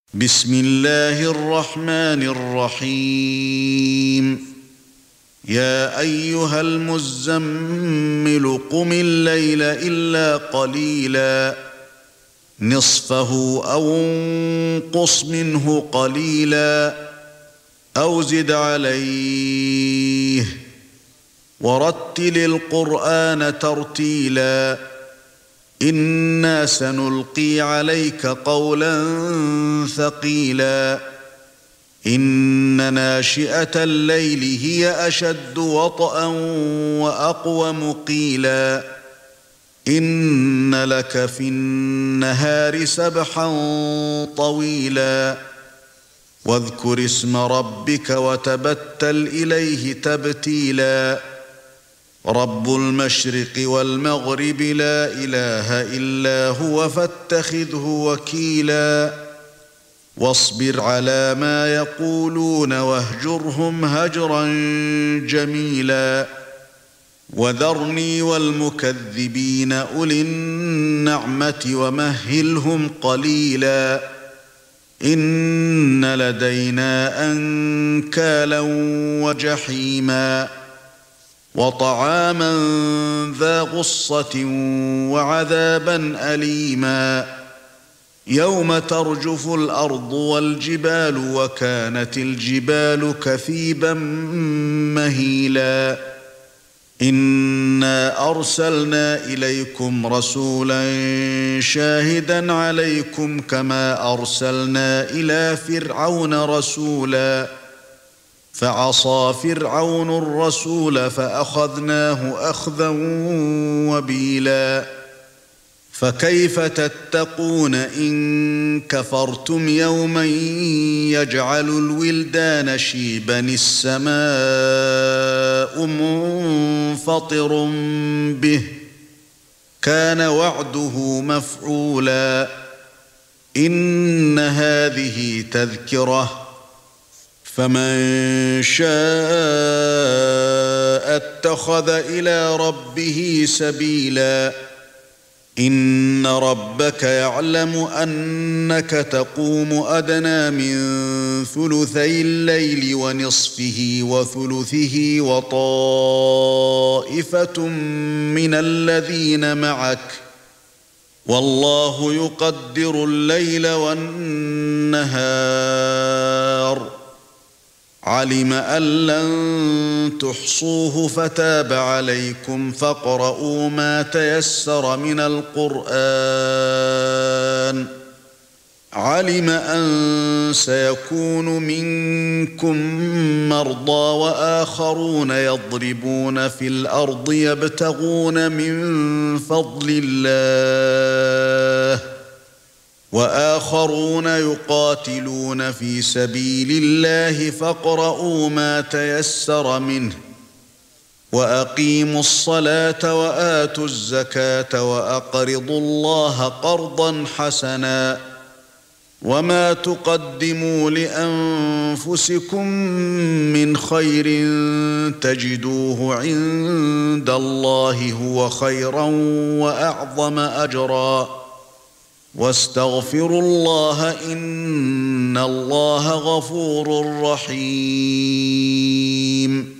بسم الله الرحمن الرحيم يا أيها المزمل قم الليل إلا قليلا نصفه أو انقص منه قليلا أو زد عليه ورتل القرآن ترتيلا إنا سنلقي عليك قولا ثقيلا إن ناشئة الليل هي أشد وطئا وأقوم قيلا إن لك في النهار سبحا طويلا واذكر اسم ربك وتبتل إليه تبتيلا رب المشرق والمغرب لا إله إلا هو فاتخذه وكيلا واصبر على ما يقولون واهجرهم هجرا جميلا وذرني والمكذبين أولي النعمة ومهلهم قليلا إن لدينا أنكالا وجحيما وطعاما ذا غصة وعذابا أليما يوم ترجف الأرض والجبال وكانت الجبال كثيبا مهيلا إنا أرسلنا إليكم رسولا شاهدا عليكم كما أرسلنا إلى فرعون رسولا فعصى فرعون الرسول فأخذناه أخذا وبيلا فكيف تتقون إن كفرتم يوما يجعل الولدان شيبا السماء منفطر به كان وعده مفعولا إن هذه تذكرة فمن شاء اتخذ إلى ربه سبيلا إن ربك يعلم أنك تقوم أدنى من ثلثي الليل ونصفه وثلثه وطائفة من الذين معك والله يقدر الليل والنهار علم أن لن تحصوه فتاب عليكم فاقرؤوا ما تيسر من القرآن علم أن سيكون منكم مرضى وآخرون يضربون في الأرض يبتغون من فضل الله وآخرون يقاتلون في سبيل الله فاقرؤوا ما تيسر منه وأقيموا الصلاة وآتوا الزكاة وأقرضوا الله قرضا حسنا وما تقدموا لأنفسكم من خير تجدوه عند الله هو خيرا وأعظم أجرا واستغفروا الله إن الله غفور رحيم